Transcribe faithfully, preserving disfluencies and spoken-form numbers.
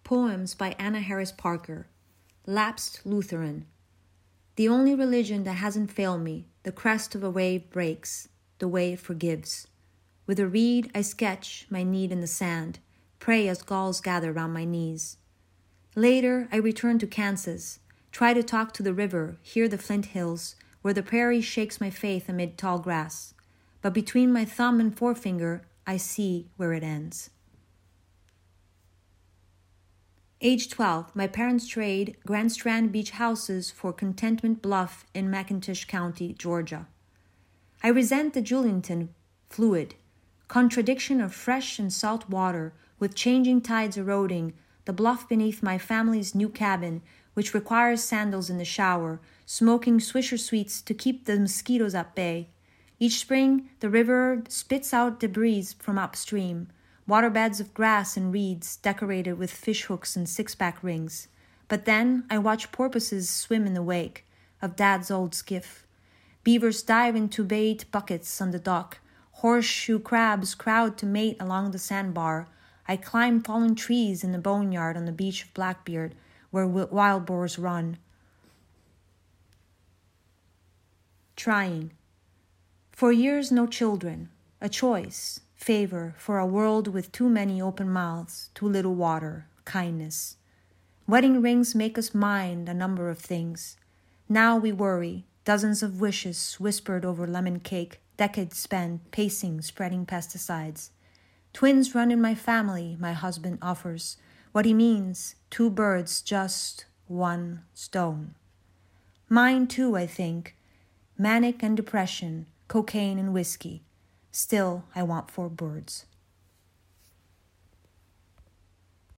Poems by Anna Harris Parker. Lapsed Lutheran. The only religion that hasn't failed me, the crest of a wave breaks, the wave forgives. With a reed I sketch my need in the sand, pray as gulls gather round my knees. Later I return to Kansas, try to talk to the river, hear the Flint Hills, where the prairie shakes my faith amid tall grass. But between my thumb and forefinger, I see where it ends. Age twelve, my parents trade Grand Strand beach houses for Contentment Bluff in McIntosh County, Georgia. I resent the Julington fluid, contradiction of fresh and salt water with changing tides eroding the bluff beneath my family's new cabin, which requires sandals in the shower, smoking Swisher Sweets to keep the mosquitoes at bay. Each spring, the river spits out debris from upstream, waterbeds of grass and reeds decorated with fish hooks and six-pack rings. But then I watch porpoises swim in the wake of Dad's old skiff. Beavers dive into bait buckets on the dock. Horseshoe crabs crowd to mate along the sandbar. I climb fallen trees in the boneyard on the beach of Blackbeard, where wild boars run. Trying. For years, no children. A choice. Favor for a world with too many open mouths, too little water, kindness. Wedding rings make us mind a number of things. Now we worry, dozens of wishes whispered over lemon cake, decades spent pacing, spreading pesticides. Twins run in my family, my husband offers. What he means, two birds, just one stone. Mine too, I think. Manic and depression, cocaine and whiskey. Still, I want four birds.